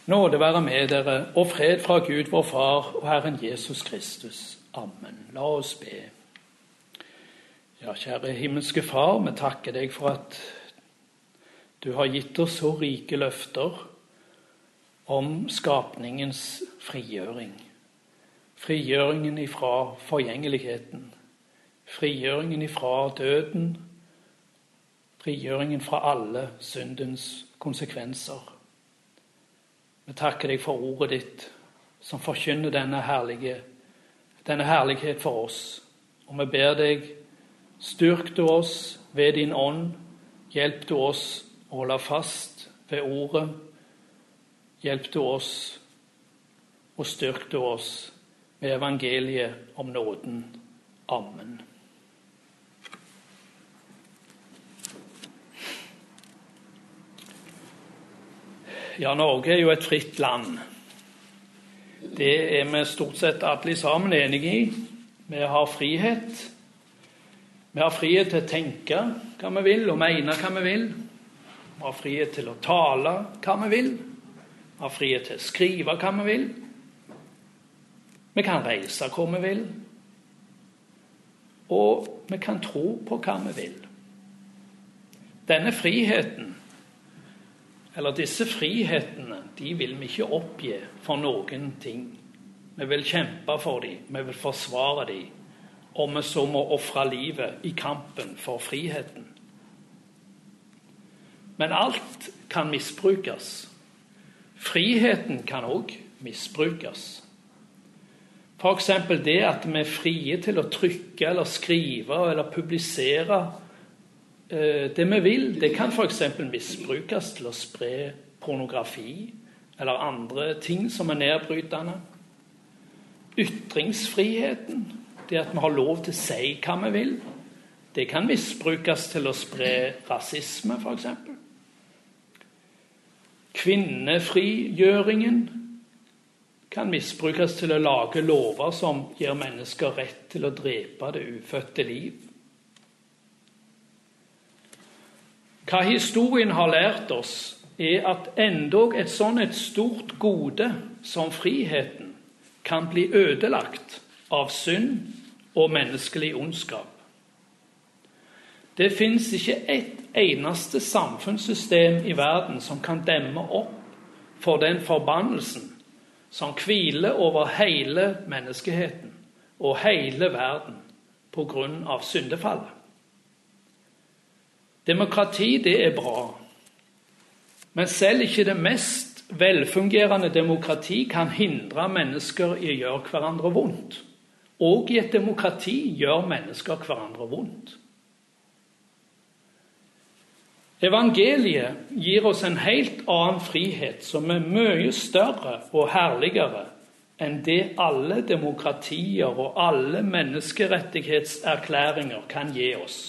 Nåde være med dere, og fred fra Gud, vår Far, og Herren Jesus Kristus. Amen. La oss be. Ja, kjære himmelske Far, vi takker deg for at du har gitt oss så rike løfter om skapningens frigjøring. Frigjøringen ifra forgjengeligheten. Frigjøringen ifra døden. Frigjøringen fra alle syndens konsekvenser. Vi takker deg for ordet ditt, som forkynner denne herlighet for oss. Og vi ber deg, styrk du oss ved din ånd, hjelp du oss å holde fast ved ordet, hjelp du oss og styrk du oss med evangeliet om nåden. Amen. Ja, Norge er jo et fritt land. Det er vi stort sett alle sammen enige i. Vi har frihet. Vi har frihet til å tenke hva vi vil og mene hva vi vil. Vi har frihet til å tale hva vi vil. Vi har frihet til å skrive hva vi vil. Vi kan reise hvor vi vil. Og vi kan tro på hva vi vil. Denne friheten, eller disse frihetene, de vil vi ikke oppgi for noen ting. Vi vil kjempe for dem, vi vil forsvare dem, og vi så må offre livet i kampen for friheten. Men alt kan misbrukes. Friheten kan også misbrukes. For eksempel det at vi er frie til å trykke eller skrive eller publisere det vi vil, det kan for eksempel misbrukes til å spre pornografi eller andre ting som er nedbrytende. Ytringsfriheten, det at vi har lov til å si hva vi vil, det kan misbrukes til å spre rasisme for eksempel. Kvinnefrigjøringen kan misbrukes til å lage lover som gir mennesker rett til å drepe det ufødte liv. Hva historien har lært oss, er at endog et stort gode som friheten kan bli ødelagt av synd og menneskelig ondskap. Det finnes ikke et eneste samfunnssystem i verden som kan demme opp for den forbannelsen som hviler over hele menneskeheten og hele verden på grunn av syndefallet. Demokrati, det er bra. Men selv ikke det mest velfungerende demokrati kan hindre mennesker i å gjøre hverandre vondt. Og i et demokrati gjør mennesker hverandre vondt. Evangeliet gir oss en helt annen frihet som er mye større og herligere enn det alle demokratier og alle menneskerettighetserklæringer kan gi oss.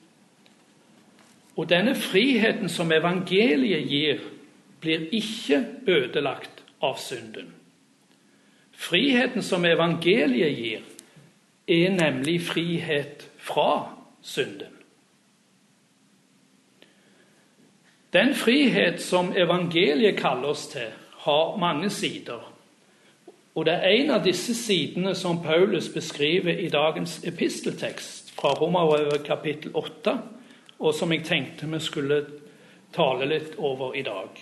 Og denne friheten som evangeliet gir, blir ikke ødelagt av synden. Friheten som evangeliet gir, er nemlig frihet fra synden. Den frihet som evangeliet kaller oss til, har mange sider. Og det er en av disse sidene som Paulus beskriver i dagens episteltekst fra Romerbrevet kapittel 8, og som jeg tenkte vi skulle tale litt over i dag.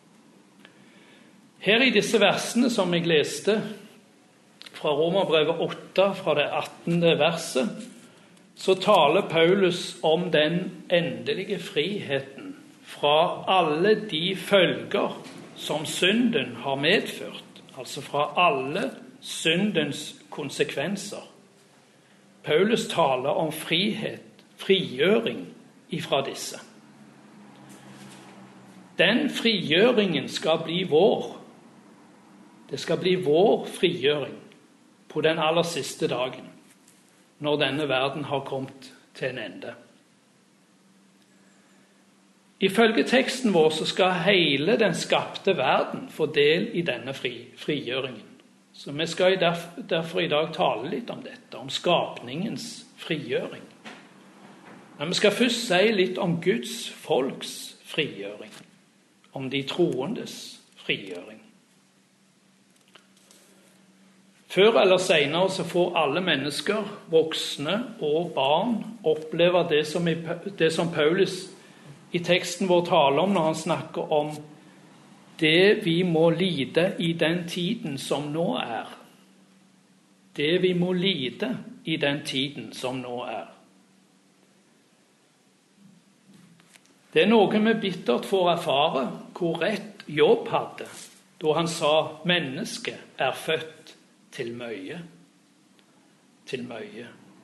Her i disse versene som jeg leste fra Romerbrevet 8, fra det 18. verset, så taler Paulus om den endelige friheten fra alle de følger som synden har medført, altså fra alle syndens konsekvenser. Paulus taler om frihet, frigjøring ifra disse. Den frigjøringen skal bli vår. Det skal bli vår frigjøring på den aller siste dagen, når denne verden har kommet til en ende. Ifølge teksten vår så skal hele den skapte verden få del i denne frigjøringen. Så vi skal derfor i dag tale litt om dette, om skapningens frigjøring. Men vi skal først si litt om Guds folks frigjøring, om de troendes frigjøring. Før eller senere så får alle mennesker, voksne og barn, oppleve det som Paulus i teksten vår taler om når han snakker om det vi må lide i den tiden som nå er. Det vi må lide i den tiden som nå er. Det er noe vi bittert får erfare hvor rett Jobb hadde da han sa mennesket er født til møye. Til møye.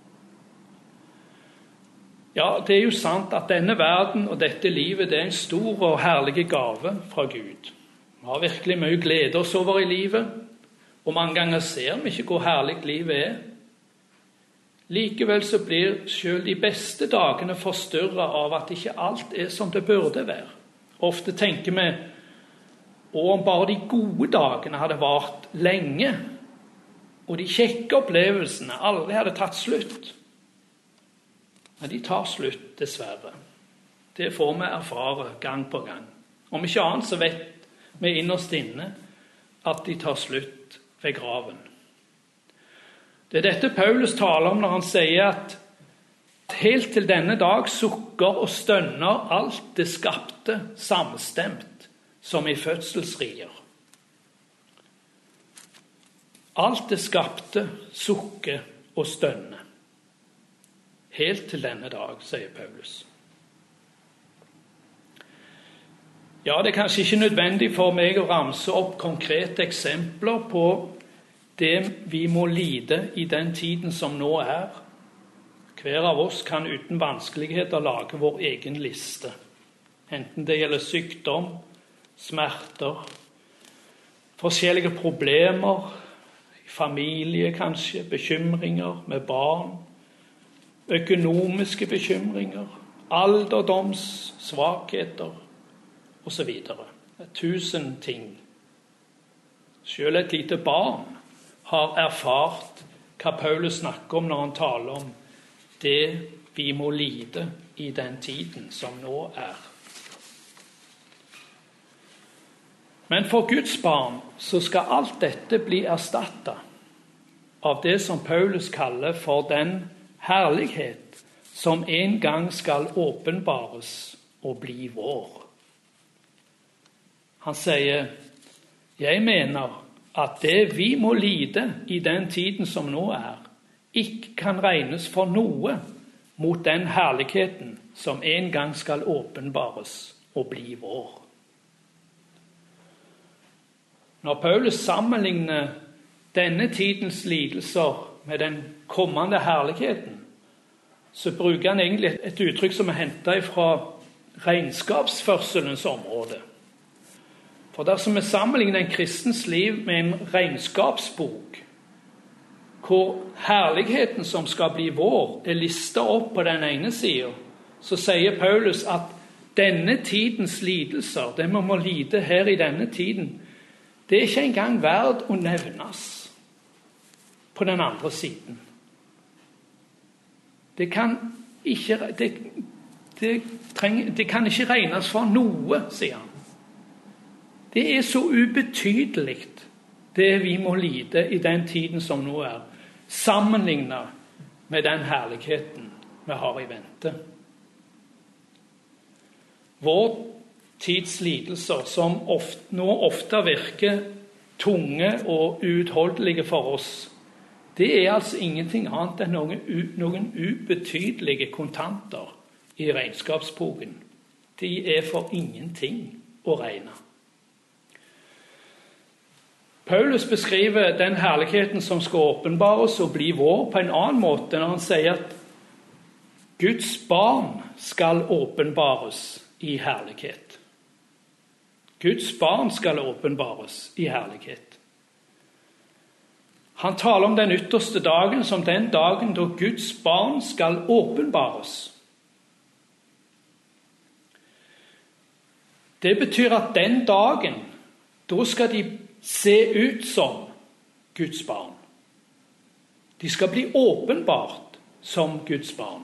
Ja, det er jo sant at denne verden og dette livet det er en stor og herlig gave fra Gud. Vi har virkelig mye glede oss over i livet, og mange ganger ser vi ikke hvor herlig livet er. Likevel så blir selv de beste dagene forstyrret av at ikke alt er som det burde være. Ofte tenker vi, og om bare de gode dagene hadde vart lenge, og de kjekke opplevelsene aldri hadde tatt slutt. Men de tar slutt, dessverre. Det får vi erfare gang på gang. Om ikke annet så vet vi innerst inne at de tar slutt ved graven. Det er dette Paulus taler om når han sier at helt til denne dag sukker og stønner alt det skapte samstemt som i fødselsrier. Alt det skapte sukker og stønner. Helt til denne dag, sier Paulus. Ja, det er kanskje ikke nødvendig for meg å ramse opp konkrete eksempler på det vi må lide i den tiden som nå er. Hver av oss kan uten vanskeligheter lage vår egen liste. Enten det gjelder sykdom, smerter, forskjellige problemer, familie kanskje, bekymringer med barn, økonomiske bekymringer, alderdoms, svakheter og så videre. 1000 ting. Selv et lite barn har erfart hva Paulus snakker om når han taler om det vi må lide i den tiden som nå er. Men for Guds barn så skal alt dette bli erstattet av det som Paulus kaller for den herlighet som en gang skal åpenbares og bli vår. Han sier, jeg mener at det vi må lide i den tiden som nå er, ikke kan regnes for noe mot den herligheten som en gang skal åpenbares og bli vår. Når Paulus sammenligner denne tidens lidelser med den kommende herligheten, så bruker han egentlig et uttrykk som er hentet fra regnskapsførselens område. For dersom vi sammenligner en kristens liv med en regnskapsbok, hvor herligheten som skal bli vår er listet opp på den ene siden, så sier Paulus at denne tidens lidelser, det vi må lide her i denne tiden, det er ikke engang verd å nevnes på den andre siden. Det kan ikke regnes for noe, sier han. Det er så ubetydelig det vi må lide i den tiden som nå er, sammenlignet med den herligheten vi har i vente. Vår tids lidelser, som nå ofte virker tunge og uutholdelige for oss, det er altså ingenting annet enn noen ubetydelige kontanter i regnskapsboken. De er for ingenting å regne. Paulus beskriver den herligheten som skal åpenbares og bli vår på en annen måte når han sier at Guds barn skal åpenbares i herlighet. Guds barn skal åpenbares i herlighet. Han taler om den ytterste dagen som den dagen da Guds barn skal åpenbares. Det betyr at den dagen, da skal de se ut som Guds barn. De skal bli åpenbart som Guds barn.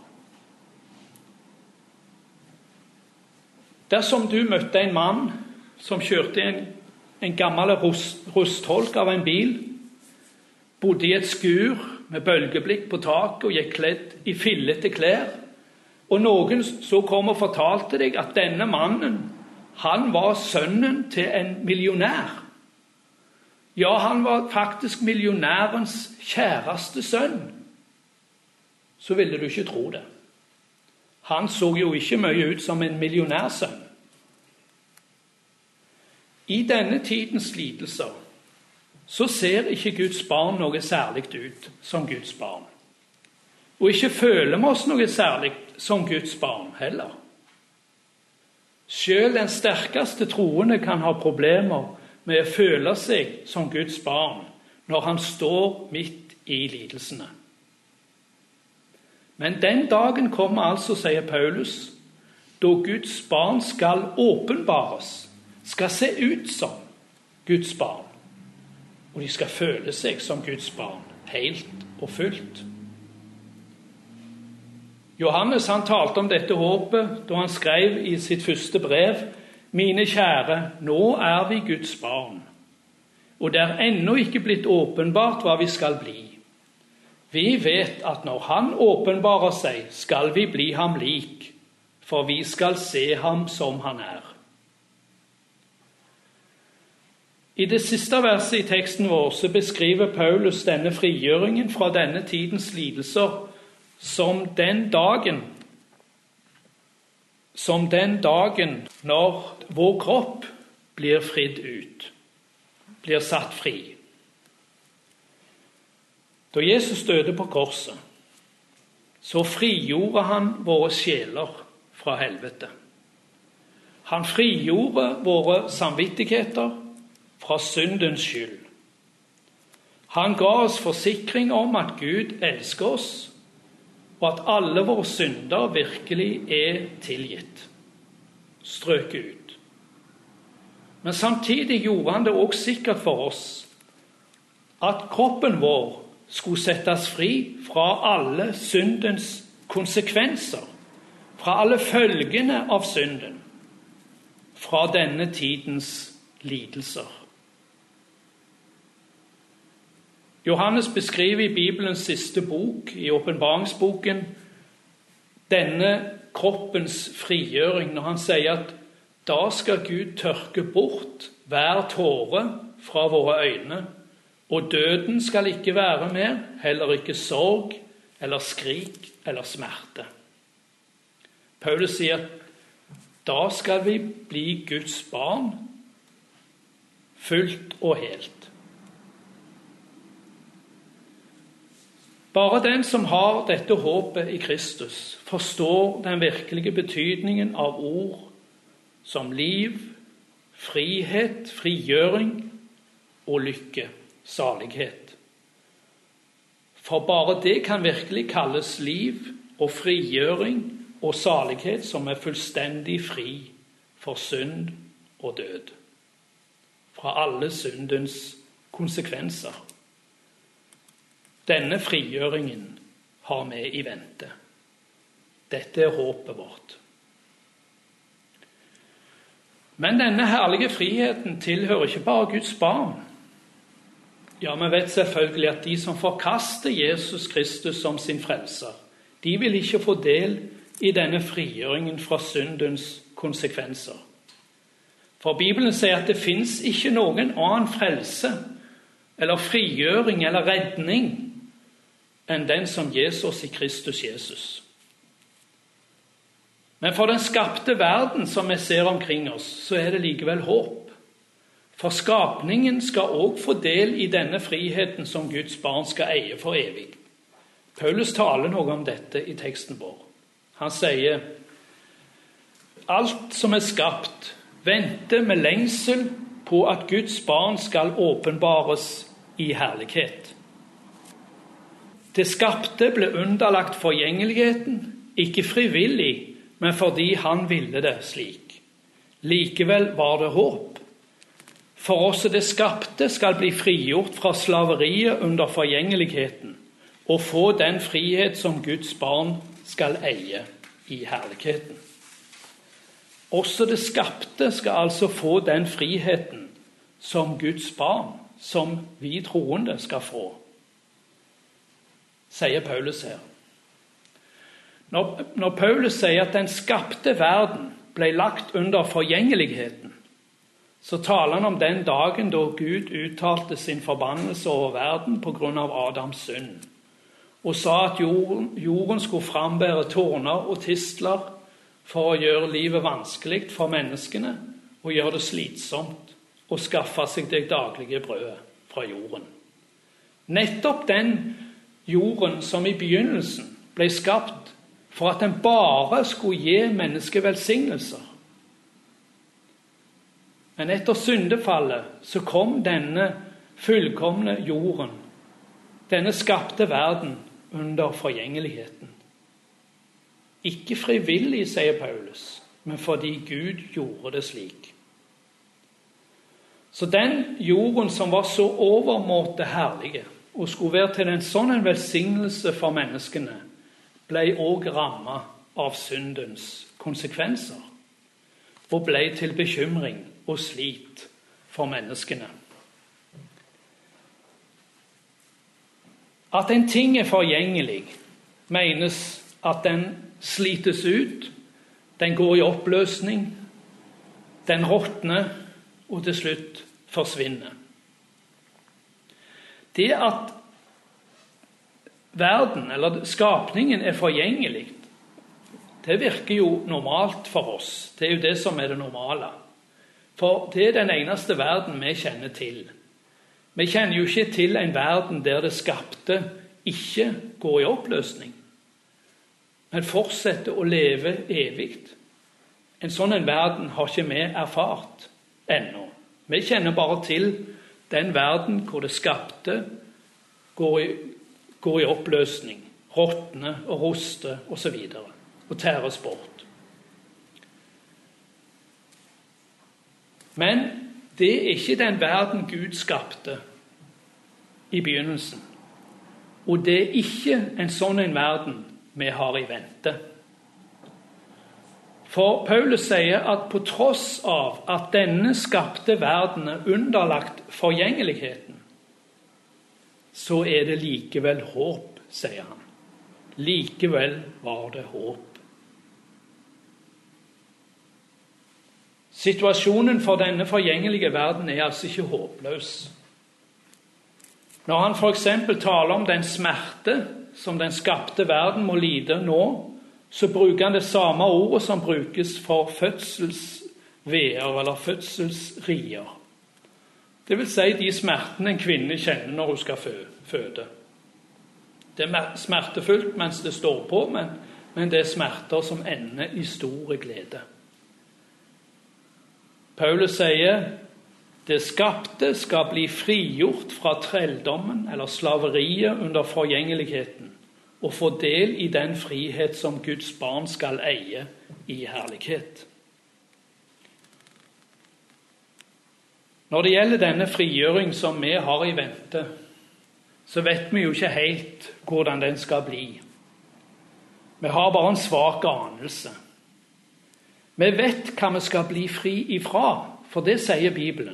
Dersom du møtte en mann som kjørte en gammel rustholk av en bil, bodde i et skur med bølgeblikk på taket og gikk kledd i fillete klær, og noen så kom og fortalte deg at denne mannen, han var sønnen til en millionær. Ja, han var faktisk millionærens kjæreste sønn. Så ville du ikke tro det. Han så jo ikke mye ut som en millionærsønn. I denne tidens lidelser så ser ikke Guds barn noe særlig ut som Guds barn. Og ikke føler vi oss noe særlig som Guds barn heller. Selv den sterkeste troende kan ha problemer med å føle seg som Guds barn når han står midt i lidelsene. Men den dagen kommer altså, sier Paulus, da Guds barn skal åpenbares, skal se ut som Guds barn, og de skal føle seg som Guds barn, helt og fullt. Johannes han talte om dette håpet da han skrev i sitt første brev: «Mine kjære, nå er vi Guds barn, og det er ennå ikke blitt åpenbart hva vi skal bli. Vi vet at når han åpenbarer seg, skal vi bli ham lik, for vi skal se ham som han er.» I det siste verset i teksten vår så beskriver Paulus denne frigjøringen fra denne tidens lidelser som den dagen når vår kropp blir fridd ut, blir satt fri. Da Jesus døde på korset, så frigjorde han våre sjeler fra helvete. Han frigjorde våre samvittigheter fra syndens skyld. Han ga oss forsikring om at Gud elsker oss, og at alle våre synder virkelig er tilgitt, strøket ut. Men samtidig gjorde han det også sikkert for oss at kroppen vår skulle settes fri fra alle syndens konsekvenser, fra alle følgene av synden, fra denne tidens lidelser. Johannes beskriver i Bibelens siste bok, i åpenbaringsboken, denne kroppens frigjøring når han sier at da skal Gud tørke bort hver tåre fra våre øyne, og døden skal ikke være mer, heller ikke sorg, eller skrik, eller smerte. Paulus sier da skal vi bli Guds barn, fullt og helt. Bare den som har dette håpet i Kristus, forstår den virkelige betydningen av ord som liv, frihet, frigjøring og lykke, salighet. For bare det kan virkelig kalles liv og frigjøring og salighet som er fullstendig fri for synd og død, fra alle syndens konsekvenser. Denne frigjøringen har vi i vente. Dette er håpet vårt. Men denne herlige friheten tilhører ikke bare Guds barn. Ja, vi vet selvfølgelig at de som forkaster Jesus Kristus som sin frelser, de vil ikke få del i denne frigjøringen fra syndens konsekvenser. For Bibelen sier at det finnes ikke noen annen frelse, eller frigjøring, eller redning, enn den som Jesus i Kristus Jesus. Men for den skapte verden som vi ser omkring oss, så er det likevel håp. For skapningen skal også få del i denne friheten som Guds barn skal eie for evig. Paulus taler noe om dette i teksten vår. Han sier, alt som er skapt, venter med lengsel på at Guds barn skal åpenbares i herlighet. Det skapte ble underlagt forgjengeligheten, ikke frivillig, men fordi han ville det slik. Likevel var det håp. For også det skapte skal bli frigjort fra slaveriet under forgjengeligheten, og få den frihet som Guds barn skal eie i herligheten. Også det skapte skal altså få den friheten som Guds barn, som vi troende skal få sier Paulus her. Når Paulus sier at den skapte verden ble lagt under forgjengeligheten, så taler han om den dagen da Gud uttalte sin forbannelse over verden på grunn av Adams synd, og sa at jorden skulle frambære torner og tistler for å gjøre livet vanskelig for menneskene og gjøre det slitsomt å skaffe seg det daglige brødet fra jorden. Nettopp den jorden som i begynnelsen ble skapt for at den bare skulle gi mennesket velsignelser. Men etter syndefallet så kom denne fullkomne jorden, denne skapte verden, under forgjengeligheten. Ikke frivillig, sier Paulus, men fordi Gud gjorde det slik. Så den jorden som var så overmåte herlige, og skulle være til en sånn en velsignelse for menneskene, ble også rammet av syndens konsekvenser, og ble til bekymring og slit for menneskene. At en ting er forgjengelig, menes at den slites ut, den går i oppløsning, den råtner og til slutt forsvinner. Det at verden, eller skapningen, er forgjengelig, det virker jo normalt for oss. Det er jo det som er det normale. For det er den eneste verden vi kjenner til. Vi kjenner jo ikke til en verden der det skapte ikke går i oppløsning, men fortsetter å leve evig. En sånn en verden har ikke vi erfart ennå. Vi kjenner bare til den verden hvor det skapte går i oppløsning, råtner og ruster og så videre, og tæres bort. Men det er ikke den verden Gud skapte i begynnelsen. Og det er ikke en sånn en verden vi har i vente. For Paulus sier at på tross av at denne skapte verden er underlagt forgjengeligheten, så er det likevel håp, sier han. Likevel var det håp. Situasjonen for denne forgjengelige verden er altså ikke håpløs. Når han for eksempel taler om den smerte som den skapte verden må lide nå, så bruker han det samme ordet som brukes for fødselsveer eller fødselsrier. Det vil si de smertene en kvinne kjenner når hun skal føde. Det er smertefullt mens det står på, men det er smerter som ender i store glede. Paulus sier, det skapte skal bli frigjort fra trelldommen eller slaveriet under forgjengeligheten, og få del i den frihet som Guds barn skal eie i herlighet. Når det gjelder denne frigjøring som vi har i vente, så vet vi jo ikke helt hvordan den skal bli. Vi har bare en svak anelse. Vi vet hva vi skal bli fri ifra, for det sier Bibelen.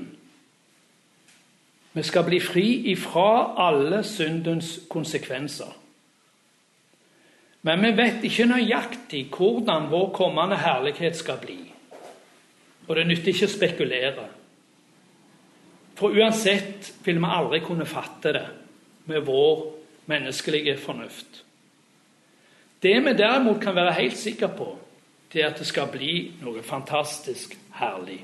Vi skal bli fri ifra alle syndens konsekvenser. Men vi vet ikke nøyaktig hvordan vår kommende herlighet skal bli. Og det nytter ikke å spekulere. For uansett vil vi aldri kunne fatte det med vår menneskelige fornuft. Det vi derimot kan være helt sikre på, det er at det skal bli noe fantastisk herlig.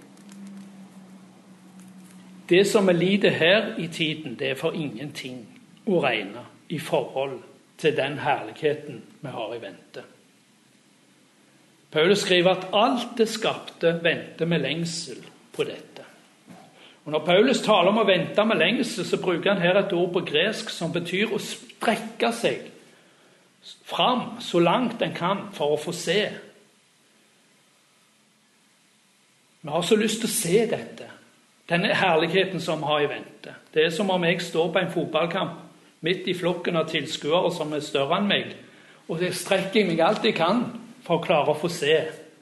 Det som vi lider her i tiden, det er for ingenting å regne i forhold til den herligheten vi har i vente. Paulus skriver at alt det skapte venter med lengsel på dette. Og når Paulus taler om å vente med lengsel, så bruker han her et ord på gresk som betyr å strekke seg fram så langt en kan for å få se. Vi har så lyst til å se dette, denne herligheten som vi har i vente. Det er som om jeg står på en fotballkamp midt i flokken av tilskuere som er større enn meg, og det strekker meg alt jeg kan for å klare å få se.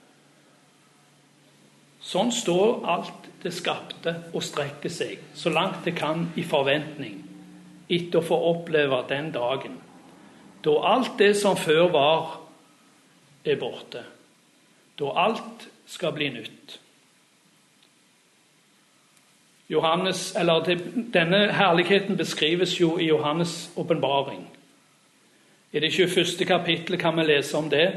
Sånn står alt det skapte og strekker seg så langt det kan i forventning etter å få oppleve den dagen Da alt det som før var, er borte. Da alt skal bli nytt. Denne herligheten beskrives jo i Johannes' åpenbaring. I det 21. kapittelet kan vi lese om det.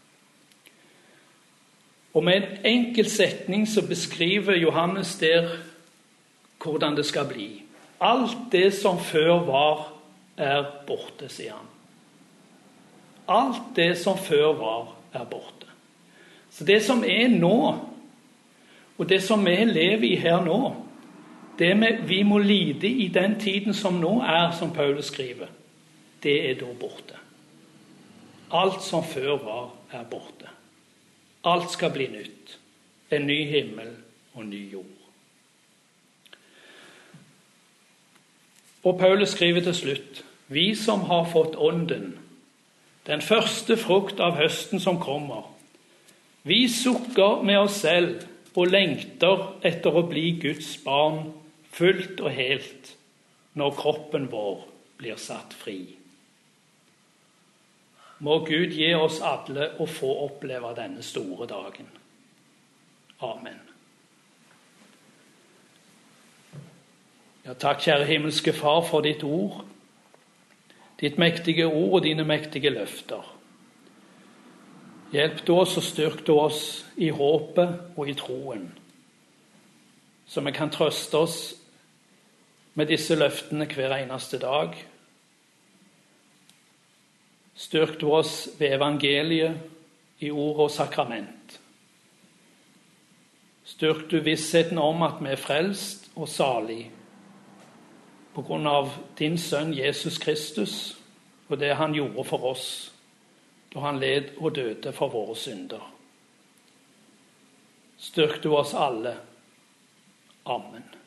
Og med en enkel setning så beskriver Johannes der hvordan det skal bli. Alt det som før var, er borte, sier han. Alt det som før var, er borte. Så det som er nå, og det som vi lever i her nå, det vi må lide i den tiden som nå er, som Paulus skriver, det er da borte. Alt som før var, er borte. Alt skal bli nytt. En ny himmel og ny jord. Og Paulus skriver til slutt, vi som har fått ånden, den første frukt av høsten som kommer, vi sukker med oss selv og lengter etter å bli Guds barn fullt og helt når kroppen vår blir satt fri. Må Gud gi oss alle å få oppleve denne store dagen. Amen. Ja, takk, kjære himmelske Far, for ditt ord, ditt mektige ord og dine mektige løfter. Hjelp du oss og styrk du oss i håpet og i troen, så vi kan trøste oss med disse løftene hver eneste dag. Styrk du oss ved evangeliet, i ord og sakrament. Styrk du vissheten om at vi er frelst og salig på grunn av din sønn Jesus Kristus og det han gjorde for oss da han led og døde for våre synder. Styrk du oss alle. Amen.